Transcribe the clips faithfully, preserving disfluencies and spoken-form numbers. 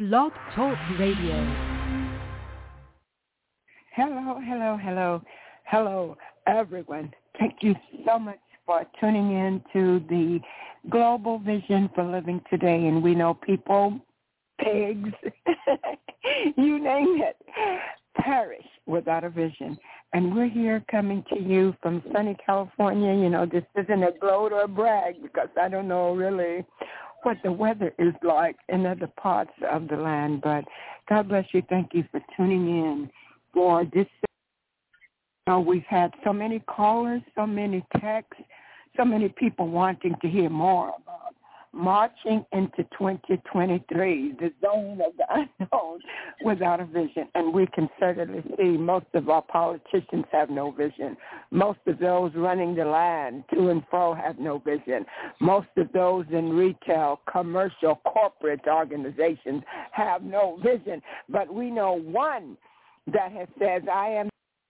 Blog Talk Radio. Hello, hello, hello, hello, everyone. Thank you so much for tuning in to the Global Vision for Living Today. And we know people, pigs, you name it, perish without a vision. And we're here coming to you from sunny California. You know, this isn't a gloat or a brag because I don't know really what the weather is like in other parts of the land. But God bless you. Thank you for tuning in for this. You know, we've had so many callers, so many texts, so many people wanting to hear more about marching into twenty twenty-three, the zone of the unknown without a vision. And we can certainly see most of our politicians have no vision. Most of those running the land to and fro have no vision. Most of those in retail, commercial, corporate organizations have no vision. But we know one that has says, I am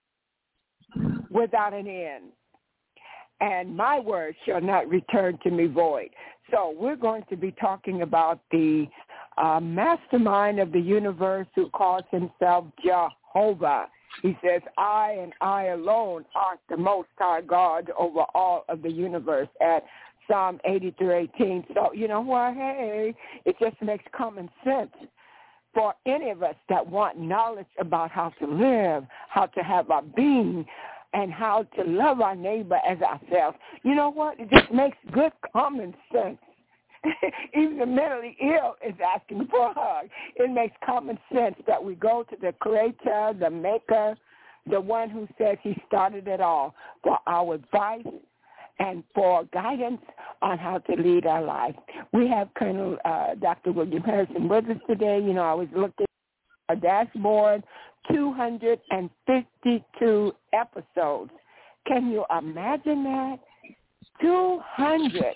without an end, and my word shall not return to me void. So we're going to be talking about the uh, mastermind of the universe who calls himself Jehovah. He says, I and I alone are the Most High God over all of the universe at Psalm eighty-three eighteen. So, you know what? Hey, it just makes common sense for any of us that want knowledge about how to live, how to have our being, and how to love our neighbor as ourselves. You know what? It just makes good common sense. Even the mentally ill is asking for a hug. It makes common sense that we go to the Creator, the Maker, the one who says he started it all, for our advice and for guidance on how to lead our life. We have Colonel uh, Doctor William Harrison with us today. You know, I was looking at our dashboard, two hundred fifty-two episodes. Can you imagine that? two hundred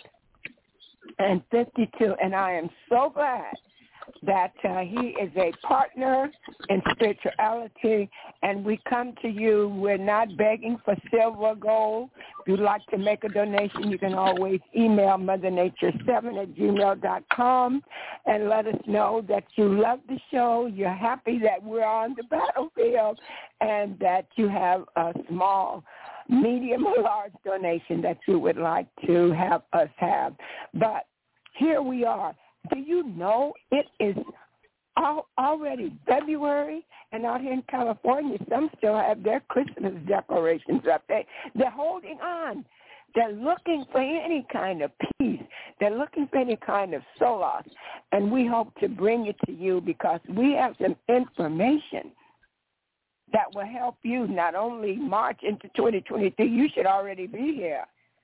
fifty-two. And I am so glad that uh, he is a partner in spirituality, and we come to you. We're not begging for silver or gold. If you'd like to make a donation, you can always email mother nature seven at gmail dot com and let us know that you love the show, you're happy that we're on the battlefield, and that you have a small, medium, or large donation that you would like to have us have. But here we are. Do you know it is al- already February, and out here in California, some still have their Christmas decorations up. They, they're holding on. They're looking for any kind of peace. They're looking for any kind of solace, and we hope to bring it to you because we have some information that will help you not only march into twenty twenty-three, you should already be here,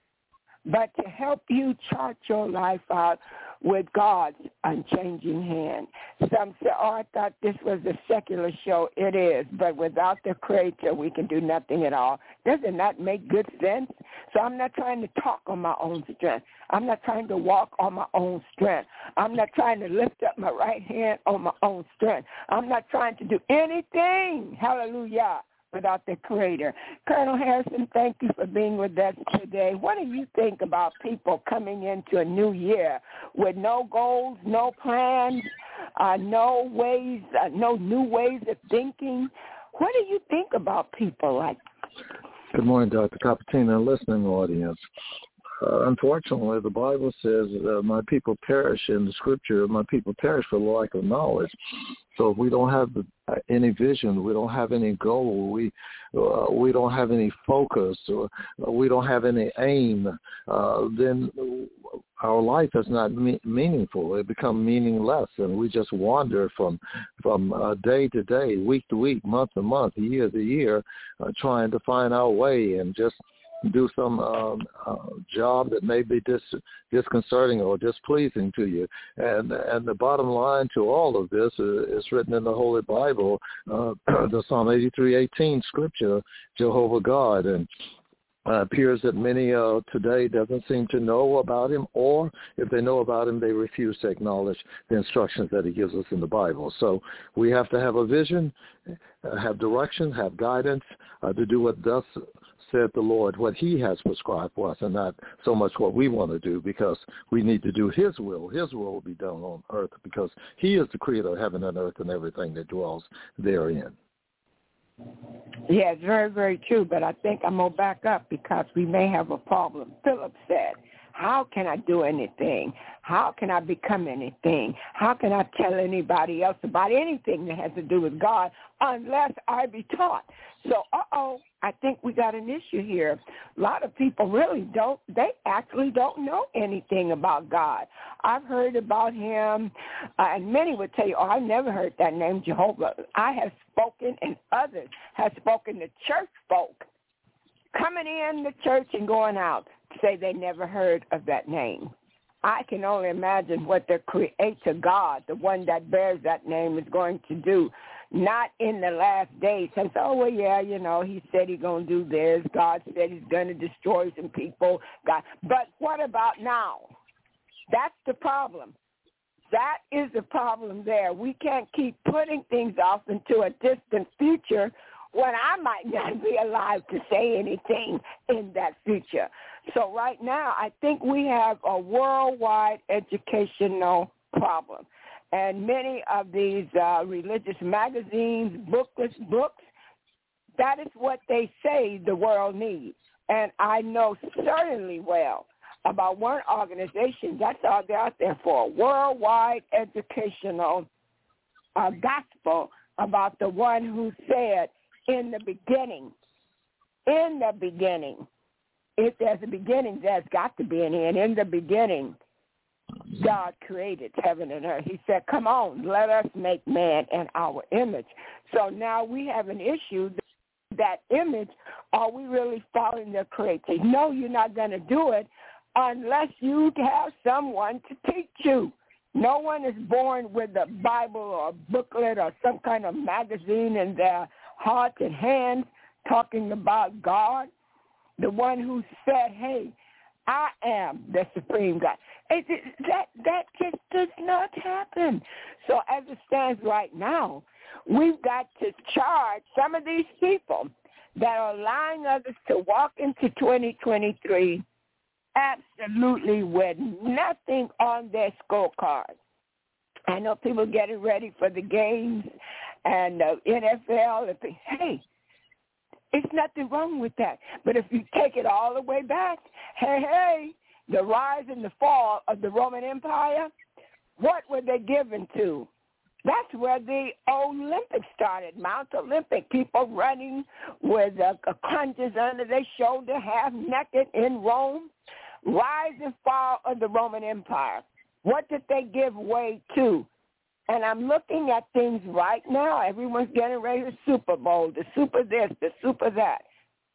but to help you chart your life out with God's unchanging hand. Some say, oh, I thought this was a secular show. It is, but without the Creator, we can do nothing at all. Doesn't that make good sense? So I'm not trying to talk on my own strength. I'm not trying to walk on my own strength. I'm not trying to lift up my right hand on my own strength. I'm not trying to do anything, hallelujah, without the Creator. Colonel Harrison, thank you for being with us today. What do you think about people coming into a new year with no goals, no plans, uh, no ways, uh, no new ways of thinking? What do you think about people like that? Good morning, Doctor Capatina, listening audience. Uh, unfortunately, the Bible says, uh, my people perish in the scripture, my people perish for lack of knowledge. So if we don't have the, uh, any vision, we don't have any goal, we uh, we don't have any focus, or uh, we don't have any aim, uh, then our life is not me- meaningful. It becomes meaningless, and we just wander from from uh, day to day, week to week, month to month, year to year, uh, trying to find our way and just do some um, uh, job that may be dis- disconcerting or displeasing to you. And and the bottom line to all of this is, is written in the Holy Bible, uh, the Psalm eighty-three eighteen scripture, Jehovah God. And Uh, appears that many uh, today doesn't seem to know about him, or if they know about him, they refuse to acknowledge the instructions that he gives us in the Bible. So we have to have a vision, uh, have direction, have guidance uh, to do what thus said the Lord, what he has prescribed for us, and not so much what we want to do, because we need to do his will. His will will be done on earth, because he is the creator of heaven and earth and everything that dwells therein. Yeah, it's very, very true, but I think I'm going to back up because we may have a problem. Philip said, how can I do anything? How can I become anything? How can I tell anybody else about anything that has to do with God unless I be taught? So, uh-oh, I think we got an issue here. A lot of people really don't, they actually don't know anything about God. I've heard about him, uh, and many would tell you, oh, I've never heard that name, Jehovah. I have spoken, and others have spoken to church folk coming in the church and going out, say they never heard of that name. I can only imagine what the creator God, the one that bears that name, is going to do. Not in the last days. And so, oh, well, yeah, you know, he said he's going to do this. God said he's going to destroy some people. God. But what about now? That's the problem. That is the problem there. We can't keep putting things off into a distant future when I might not be alive to say anything in that future. So right now, I think we have a worldwide educational problem. And many of these uh, religious magazines, booklets, books, that is what they say the world needs. And I know certainly well about one organization that's out there, out there for a worldwide educational uh, gospel about the one who said, in the beginning, in the beginning, if there's a beginning, there's got to be an end. In the beginning, God created heaven and earth. He said, come on, let us make man in our image. So now we have an issue. That image, are we really following the creator? No, you're not going to do it unless you have someone to teach you. No one is born with a Bible or a booklet or some kind of magazine in their hearts and hands talking about God, the one who said, hey, I am the supreme God. It, it, that, that just does not happen. So as it stands right now, we've got to charge some of these people that are allowing others to walk into twenty twenty-three absolutely with nothing on their scorecard. I know people getting ready for the games and the N F L. And think, hey, it's nothing wrong with that. But if you take it all the way back, hey, hey, the rise and the fall of the Roman Empire, what were they given to? That's where the Olympics started, Mount Olympic, people running with uh, crunches under their shoulder, half naked in Rome. Rise and fall of the Roman Empire. What did they give way to? And I'm looking at things right now. Everyone's getting ready for Super Bowl, the Super this, the Super that.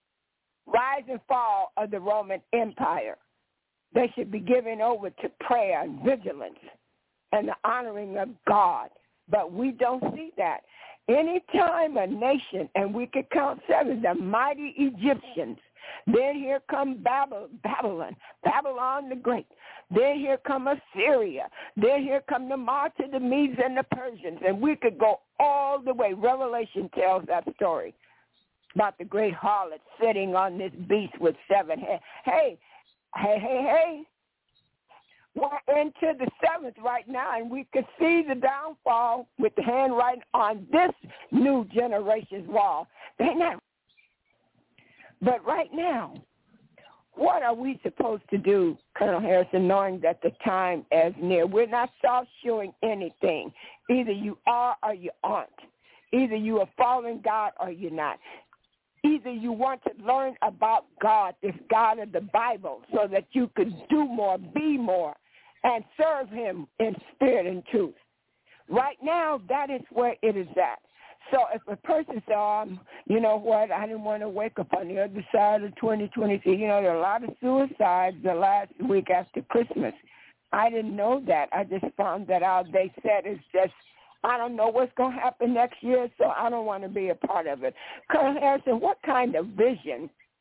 Rise and fall of the Roman Empire. They should be given over to prayer and vigilance and the honoring of God. But we don't see that. Anytime a nation, and we could count seven, the mighty Egyptians, then here come Babylon, Babylon the Great. Then here come Assyria. Then here come the March of the Medes and the Persians. And we could go all the way. Revelation tells that story about the great harlot sitting on this beast with seven heads. Hey, hey, hey, hey. We're into the seventh right now, and we can see the downfall with the handwriting on this new generation's wall. They're not. But right now, what are we supposed to do, Colonel Harrison, knowing that the time is near? We're not soft-shoeing anything. Either you are or you aren't. Either you are following God or you're not. Either you want to learn about God, this God of the Bible, so that you could do more, be more, and serve him in spirit and truth. Right now, that is where it is at. So if a person says, um, you know what, I didn't want to wake up on the other side of twenty twenty-three. You know, there are a lot of suicides the last week after Christmas. I didn't know that. I just found that out. They said it's just, I don't know what's going to happen next year, so I don't want to be a part of it. Colonel Harrison, what kind of vision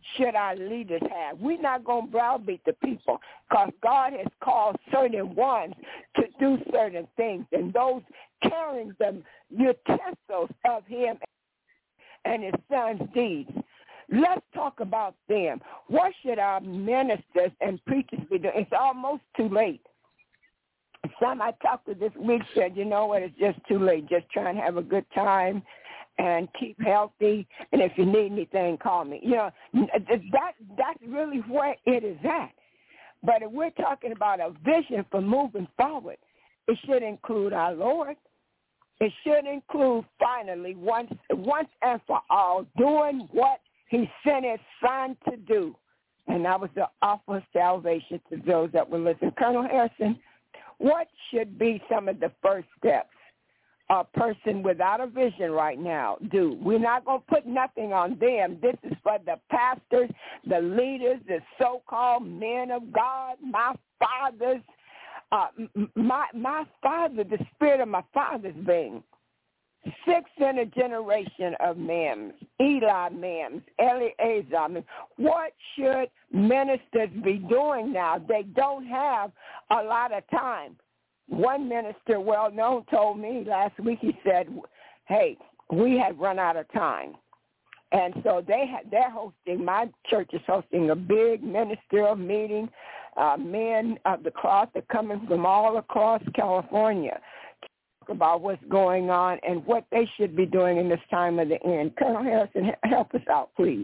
should our leaders have? We're not going to browbeat the people because God has called certain ones to do certain things, and those carrying the utensils of him and his son's deeds. Let's talk about them. What should our ministers and preachers be doing? It's almost too late. Some I talked to this week said, you know what, it's just too late. Just try and have a good time and keep healthy. And if you need anything, call me. You know, that that's really where it is at. But if we're talking about a vision for moving forward, it should include our Lord. It should include, finally, once once and for all, doing what he sent his son to do. And that was the offer of salvation to those that were listening. Colonel Harrison, what should be some of the first steps a person without a vision right now do? We're not going to put nothing on them. This is for the pastors, the leaders, the so-called men of God, my fathers, uh, my my father, the spirit of my father's being. Six in a generation of Mims, Eli Mims, Eleazar Mims. What should ministers be doing now? They don't have a lot of time. One minister, well-known, told me last week, he said, hey, we have run out of time. And so they ha- they're hosting, my church is hosting a big ministerial meeting. Uh, men of the cross are coming from all across California to talk about what's going on and what they should be doing in this time of the end. Colonel Harrison, help us out, please.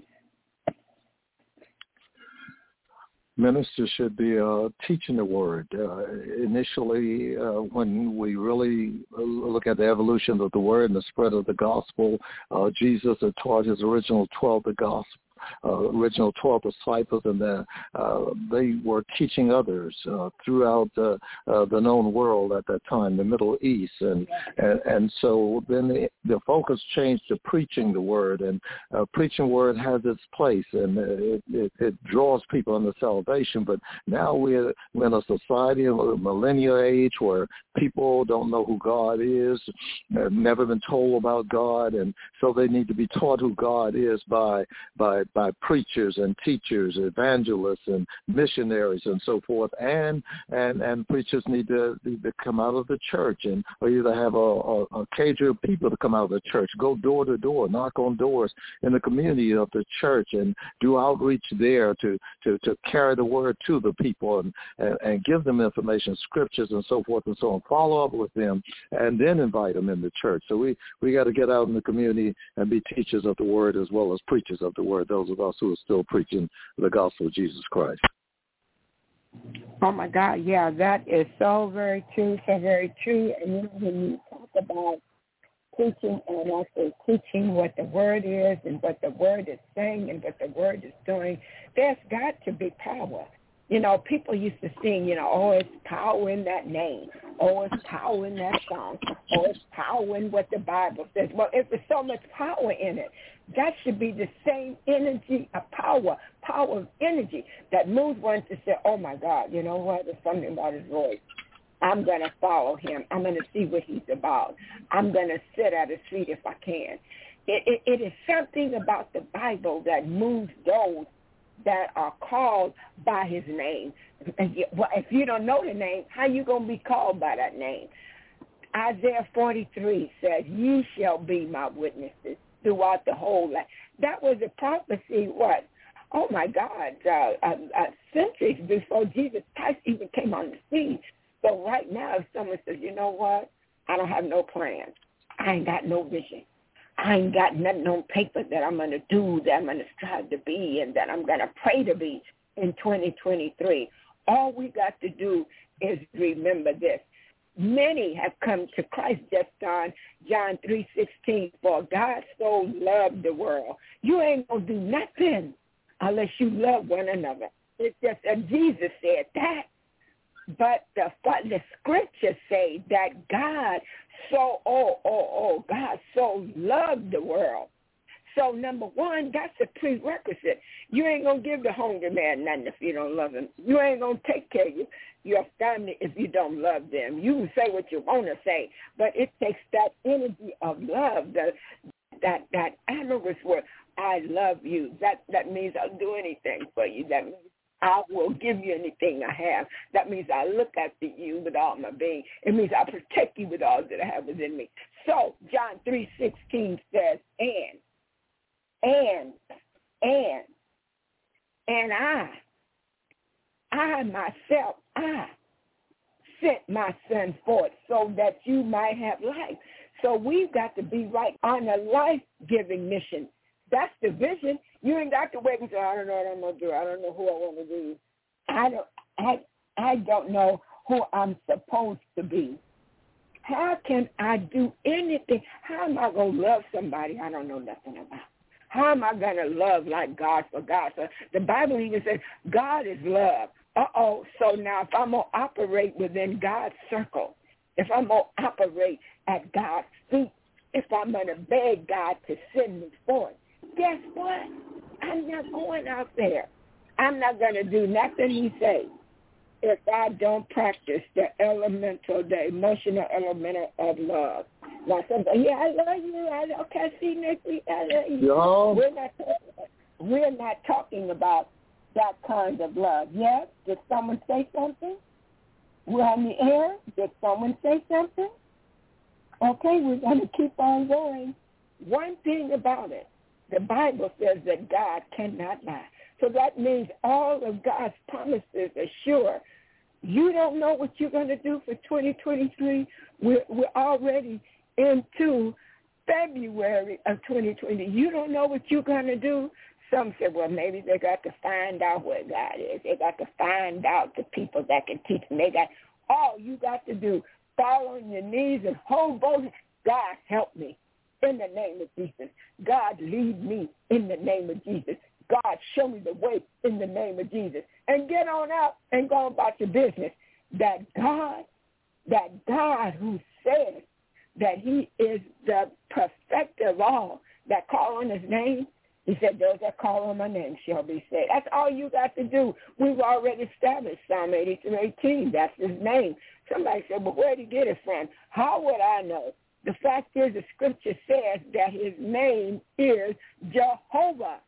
Ministers should be uh, teaching the word. Uh, initially, uh, when we really look at the evolution of the word and the spread of the gospel, uh, Jesus had taught his original twelve the gospel. Uh, original twelve disciples, and the, uh, they were teaching others uh, throughout uh, uh, the known world at that time, the Middle East, and and, and so then the, the focus changed to preaching the word, and uh, preaching word has its place, and it, it, it draws people into salvation. But now we're, we're in a society, a millennial age, where people don't know who God is, have never been told about God, and so they need to be taught who God is by by by preachers and teachers, evangelists and missionaries and so forth, and and, and preachers need to, need to come out of the church, and or either have a, a, a cage of people to come out of the church, go door to door, knock on doors in the community of the church, and do outreach there to, to, to carry the word to the people, and, and, and give them information, scriptures and so forth and so on, follow up with them, and then invite them in the church. So we, we got to get out in the community and be teachers of the word as well as preachers of the word, those of us who are still preaching the gospel of Jesus Christ. Oh, my God, yeah, that is so very true, so very true. And when you talk about preaching and also teaching what the word is and what the word is saying and what the word is doing, there's got to be power. You know, people used to sing, you know, oh, it's power in that name. Oh, it's power in that song. Oh, it's power in what the Bible says. Well, if there's so much power in it, that should be the same energy of power, power of energy that moves one to say, oh, my God, you know what, there's something about his voice. I'm going to follow him. I'm going to see what he's about. I'm going to sit at his feet if I can. It, it, it is something about the Bible that moves those that are called by his name. Well, if you don't know the name, how are you going to be called by that name? Isaiah forty-three says, ye shall be my witnesses throughout the whole land. That was a prophecy, what? Oh, my God, uh, uh, uh, centuries before Jesus Christ even came on the scene. So right now, if someone says, you know what, I don't have no plans. I ain't got no vision. I ain't got nothing on paper that I'm going to do, that I'm going to strive to be, and that I'm going to pray to be in twenty twenty-three. All we got to do is remember this. Many have come to Christ just on John three sixteen. For God so loved the world. You ain't going to do nothing unless you love one another. It's just that Jesus said that. But the, the scriptures say that God so, oh, oh, oh, God so loved the world. So, number one, that's a prerequisite. You ain't going to give the hungry man nothing if you don't love him. You ain't going to take care of you, your family if you don't love them. You can say what you want to say, but it takes that energy of love, the, that, that amorous word. I love you. That that means I'll do anything for you. That means I will give you anything I have. That means I look after you with all my being. It means I protect you with all that I have within me. So John three sixteen says, and, and, and, and I, I myself, I sent my son forth so that you might have life. So we've got to be right on a life-giving mission. That's the vision. You ain't got to wait and say, I don't know what I'm going to do. I don't know who I want to be. I don't, I, I don't know who I'm supposed to be. How can I do anything? How am I going to love somebody I don't know nothing about? How am I going to love like God for God? So the Bible even says God is love. Uh-oh, so now if I'm going to operate within God's circle, if I'm going to operate at God's feet, if I'm going to beg God to send me forth, guess what? I'm not going out there. I'm not going to do nothing he says if I don't practice the elemental, the emotional elemental of love. Now, somebody, yeah, I love you. I, okay, see you next week. I love you. Yeah. We're not, we're not talking about that kind of love. Yes? Did someone say something? We're on the air. Did someone say something? Okay, we're going to keep on going. One thing about it, the Bible says that God cannot lie. So that means all of God's promises are sure. You don't know what you're going to do for twenty twenty-three. We're, we're already into February of twenty twenty. You don't know what you're going to do. Some say, well, maybe they got to find out where God is. They got to find out the people that can teach them. They got all you got to do, fall on your knees and hold both. God, help me in the name of Jesus. God, lead me in the name of Jesus. God, show me the way in the name of Jesus. And get on out and go about your business. That God, that God who says that he is the perfecter of all that call on his name, he said, those that call on my name shall be saved. That's all you got to do. We've already established Psalm eighty-three eighteen. That's his name. Somebody said, well, where did he get it from? How would I know? The fact is the scripture says that his name is Jehovah.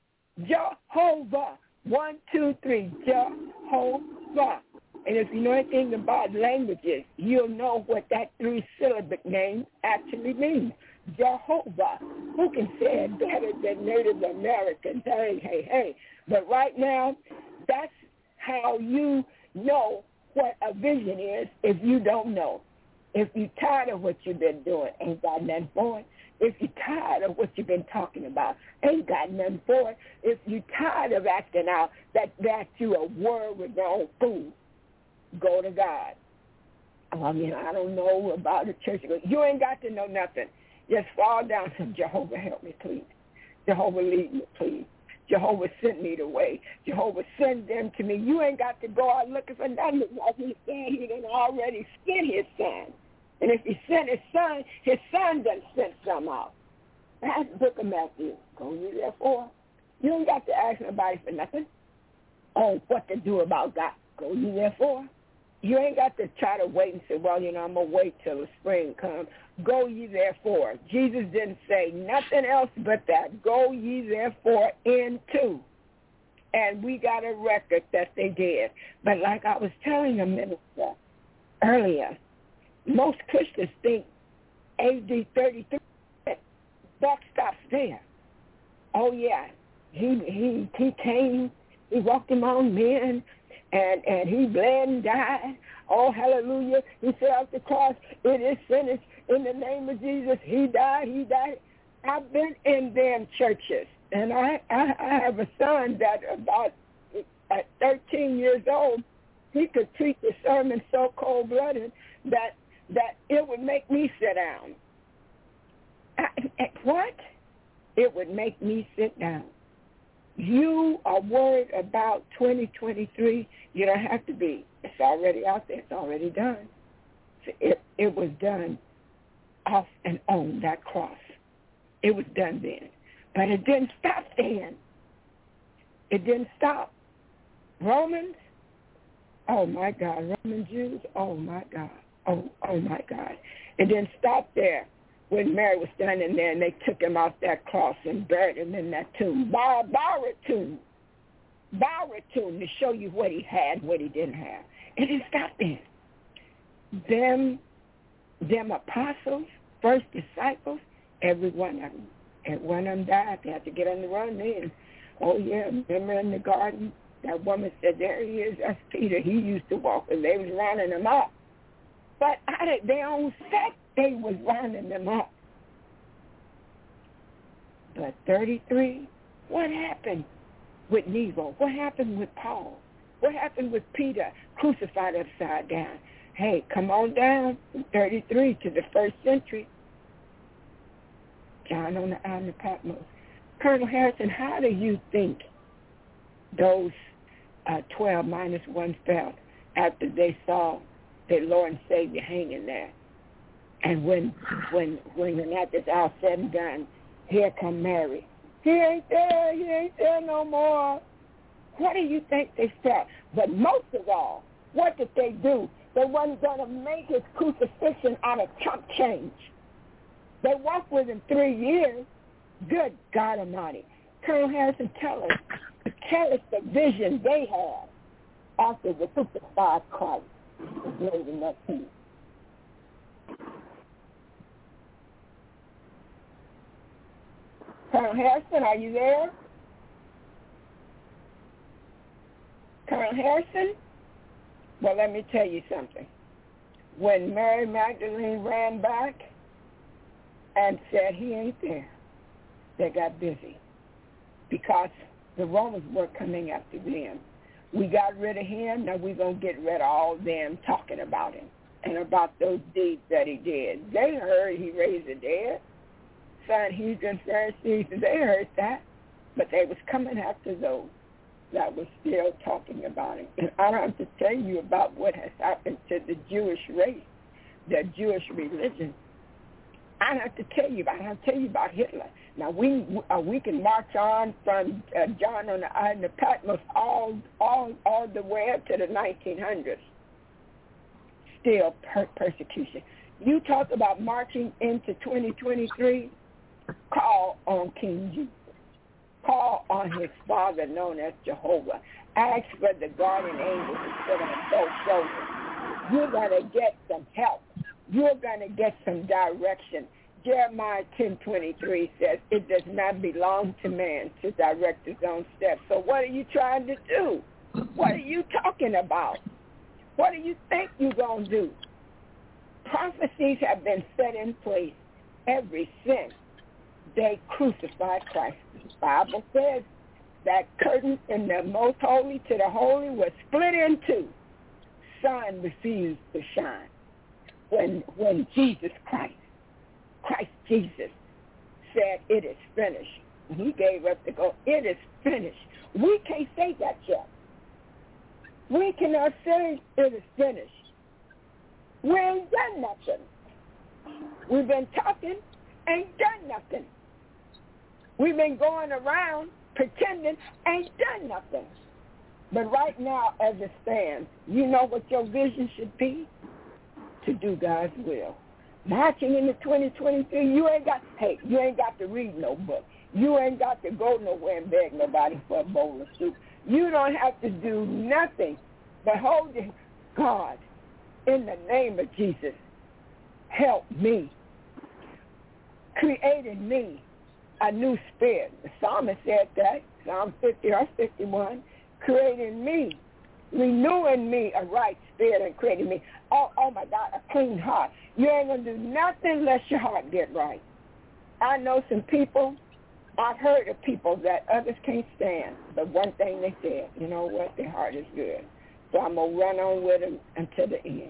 Jehovah. One, two, three. Jehovah. And if you know anything about languages, you'll know what that three-syllabic name actually means. Jehovah. Who can say it better than Native Americans? Hey, hey, hey. But right now, that's how you know what a vision is if you don't know. If you're tired of what you've been doing, ain't got nothing for it. If you're tired of what you've been talking about, ain't got nothing for it. If you're tired of acting out that, that you a word with your own food, go to God. I mean, I don't know about the church. You ain't got to know nothing. Just fall down and say, Jehovah, help me, please. Jehovah, lead me, please. Jehovah, send me the way. Jehovah, send them to me. You ain't got to go out looking for nothing. Like he said, he done already sent his son. And if he sent his son, his son done sent some out. That's the book of Matthew. Go ye therefore. You ain't got to ask nobody for nothing. Oh, what to do about God. Go ye therefore. You ain't got to try to wait and say, well, you know, I'm going to wait till the spring comes. Go ye therefore. Jesus didn't say nothing else but that. Go ye therefore into. And we got a record that they did. But like I was telling a minister earlier, most Christians think A D thirty-three, that stops there. Oh, yeah, he he he came, he walked among men, and, and he bled and died. Oh, hallelujah. He said off the cross, it is finished. In the name of Jesus, he died, he died. I've been in them churches, and I, I, I have a son that about at thirteen years old, he could preach the sermon so cold-blooded that that it would make me sit down. I, what? It would make me sit down. You are worried about twenty twenty-three. You don't have to be. It's already out there. It's already done. It, it was done off and on that cross. It was done then. But it didn't stop then. It didn't stop. Romans, oh, my God. Roman Jews, oh, my God. Oh, oh, my God. It didn't stop there. when Mary was standing there and they took him off that cross and buried him in that tomb. Bar- borrowed tomb. Borrowed tomb to show you what he had, what he didn't have. And it stopped there. Them, them apostles, first disciples, every one of them, every one of them died. They had to get on the run then. Oh, yeah, remember in the garden, that woman said, there he is, that's Peter. He used to walk, and they was rounding him up. But out of their own sect, they was rounding them up. But thirty-three, what happened with Nero? What happened with Paul? What happened with Peter, crucified upside down? Hey, come on down from thirty-three to the first century. John on the island of Patmos. Colonel Harrison, how do you think those uh, twelve minus one felt after they saw their Lord and Savior hanging there? And when when when that is all said and done, here come Mary. He ain't there, he ain't there no more. What do you think they felt? But most of all, what did they do? They wasn't going to make his crucifixion out of chump change. They walked with him three years. Good God Almighty. Colonel Harrison, tell us, tell us the vision they had after the crucified Christ was laid in that tomb. Colonel Harrison, are you there? Colonel Harrison? Well, let me tell you something. When Mary Magdalene ran back and said he ain't there, they got busy because the Romans were coming after them. We got rid of him, now we're going to get rid of all them talking about him and about those deeds that he did. They heard he raised the dead. Sanhedrin, Pharisees, they heard that, but they was coming after those that was still talking about him. And I don't have to tell you about what has happened to the Jewish race, the Jewish religion. I don't have to tell you about. I have to tell you about Hitler. Now we uh, we can march on from uh, John on the island of Patmos all all all the way up to the nineteen hundreds. Still per- persecution. You talk about marching into twenty twenty-three. Call on King Jesus. Call on his Father known as Jehovah. Ask for the guardian angels to sit on both shoulders. You're going to get some help. You're going to get some direction. Jeremiah ten twenty-three says, it does not belong to man to direct his own steps. So what are you trying to do? What are you talking about? What do you think you're going to do? Prophecies have been set in place ever since they crucified Christ. The Bible says that curtain in the most holy to the holy was split in two. Sun refused to shine. When when Jesus Christ, Christ Jesus said, it is finished. He gave up the ghost. It is finished. We can't say that yet. We cannot say it is finished. We ain't done nothing. We've been talking, ain't done nothing. We've been going around pretending, ain't done nothing. But right now, as it stands, you know what your vision should be? To do God's will. Marching into twenty twenty-three, you ain't got, hey, you ain't got to read no book. You ain't got to go nowhere and beg nobody for a bowl of soup. You don't have to do nothing but hold it. God, in the name of Jesus, help me. Create in me a new spirit. The psalmist said that, Psalm fifty or fifty-one, create in me, renewing me a right spirit and creating me, oh, oh my God, a clean heart. You ain't going to do nothing unless your heart get right. I know some people, I've heard of people that others can't stand, but one thing they said, you know what, their heart is good. So I'm going to run on with them until the end.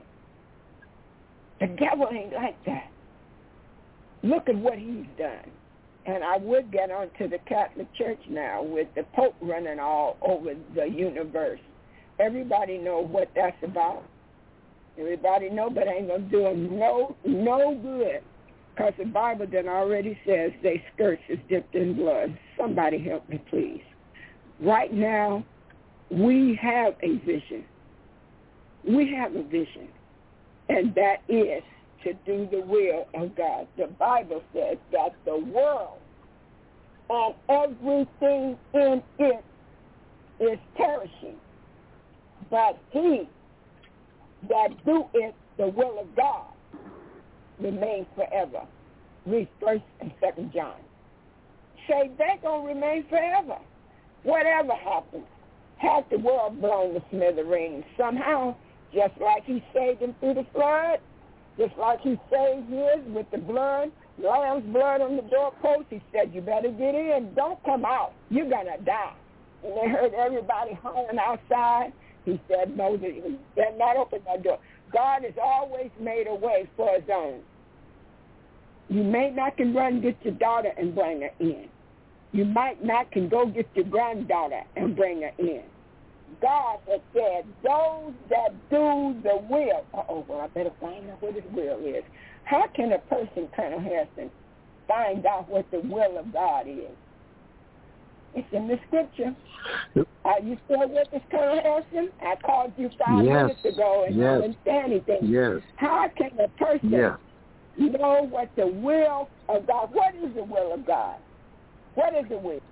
The devil ain't like that. Look at what he's done. And I would get on to the Catholic Church now with the Pope running all over the universe. Everybody know what that's about. Everybody know, but ain't going to do them no, no good. Because the Bible then already says they skirts is dipped in blood. Somebody help me, please. Right now, we have a vision. We have a vision. And that is to do the will of God. The Bible says that the world and everything in it is perishing, but he that doeth the will of God remains forever. Read First and Second John. Say they're gonna remain forever. Whatever happens, has the world blown to smithereens somehow, just like he saved them through the flood, just like he saved his with the blood, lamb's blood on the doorpost. He said, you better get in. Don't come out. You're going to die. And they heard everybody hollering outside. He said, no, you better not open that door. God has always made a way for his own. You may not can run and get your daughter and bring her in. You might not can go get your granddaughter and bring her in. God has said, those that do the will. Uh-oh, well, I better find out what his will is. How can a person, Colonel Harrison, find out what the will of God is? It's in the scripture. Are you still with us, Colonel Harrison? I called you five yes. minutes ago and yes. I didn't say anything. Yes. How can a person yes. know what the will of God, what is the will of God? What is the will?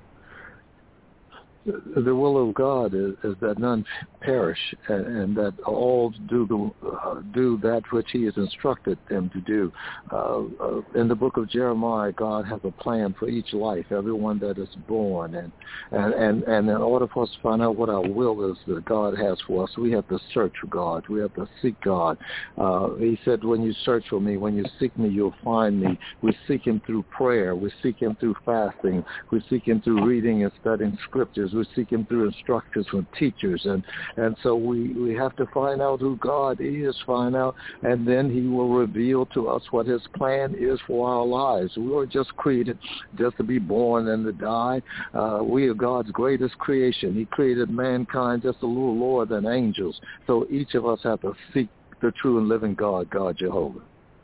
The will of God is, is that none perish, and, and that all do the uh, do that which He has instructed them to do. Uh, uh, in the book of Jeremiah, God has a plan for each life, everyone that is born, and and, and, and in order for us to find out what our will is that God has for us, we have to search for God. We have to seek God. Uh, he said, "When you search for Me, when you seek Me, you'll find Me." We seek Him through prayer. We seek Him through fasting. We seek Him through reading and studying scriptures. We seek Him through instructors from teachers, and and so we, we have to find out who God is, find out, and then He will reveal to us what His plan is for our lives. We were just created just to be born and to die. Uh, we are God's greatest creation. He created mankind just a little lower than angels. So each of us have to seek the true and living God, God Jehovah.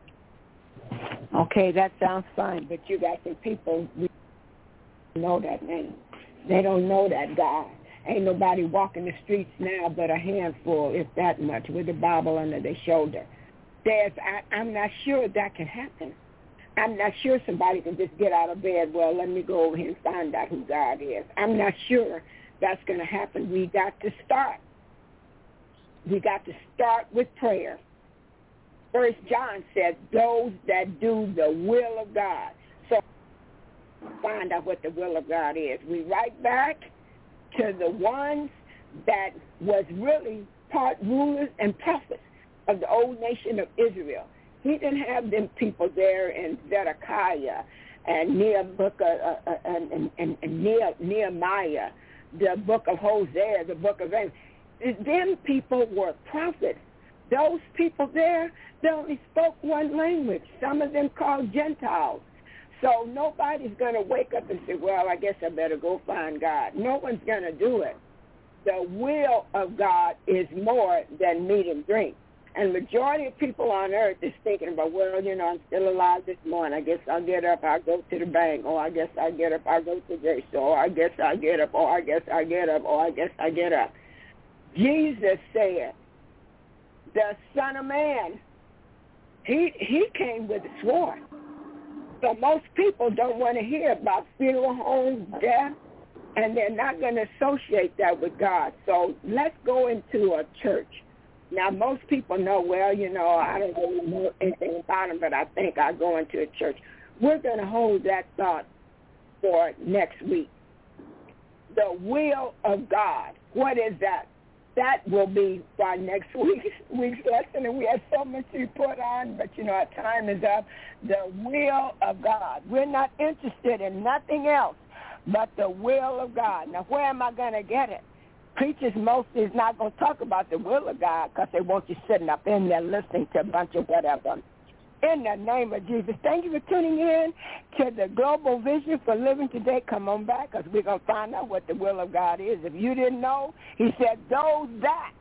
Okay, that sounds fine, but you got some people who know that name. They don't know that God. Ain't nobody walking the streets now but a handful, if that much, with the Bible under their shoulder. There's, I, I'm not sure that can happen. I'm not sure somebody can just get out of bed, well, let me go over here and find out who God is. I'm not sure that's going to happen. We got to start. We got to start with prayer. First John said, those that do the will of God. So find out what the will of God is. We right back to the ones that was really part rulers and prophets of the old nation of Israel. He didn't have them people there in Zedekiah and Nehemiah uh, and, and, and Nehemiah, the book of Hosea, the book of Amos. Them people were prophets. Those people there, they only spoke one language. Some of them called Gentiles. So nobody's going to wake up and say, well, I guess I better go find God. No one's going to do it. The will of God is more than meat and drink. And the majority of people on earth is thinking about, well, you know, I'm still alive this morning. I guess I'll get up, I'll go to the bank. Or I guess I'll get up, I'll go to the grocery store. Or I guess I'll get up, or I guess I'll get up, or I guess I'll get up. Jesus said, the Son of Man, he he came with a sword. So most people don't want to hear about funeral homes, death, and they're not going to associate that with God. So let's go into a church. Now, most people know, well, you know, I don't really know anything about them, but I think I'll go into a church. We're going to hold that thought for next week. The will of God. What is that? That will be for our next week's, week's lesson, and we have so much to put on, but, you know, our time is up. The will of God. We're not interested in nothing else but the will of God. Now, where am I going to get it? Preachers mostly is not going to talk about the will of God because they want you sitting up in there listening to a bunch of whatever. In the name of Jesus, thank you for tuning in to the Global Vision for Living Today. Come on back because we're going to find out what the will of God is. If you didn't know, he said, those that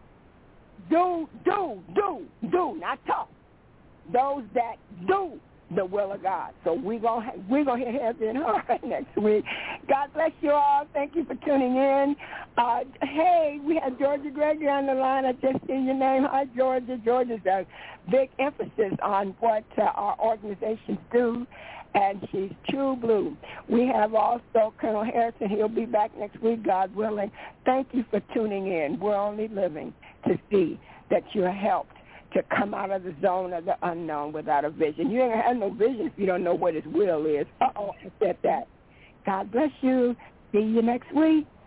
do, do, do, do, not talk. Those that do the will of God. So we're going to we're gonna hear heavy and hard next week. God bless you all. Thank you for tuning in. Uh, hey, we had Georgia Gregory on the line. I just seen your name. Hi, Georgia. Georgia's a big emphasis on what uh, our organizations do, and she's true blue. We have also Colonel Harrison. He'll be back next week, God willing. Thank you for tuning in. We're only living to see that you're helped to come out of the zone of the unknown without a vision. You ain't gonna have no vision if you don't know what his will is. Uh-oh, I said that. God bless you. See you next week.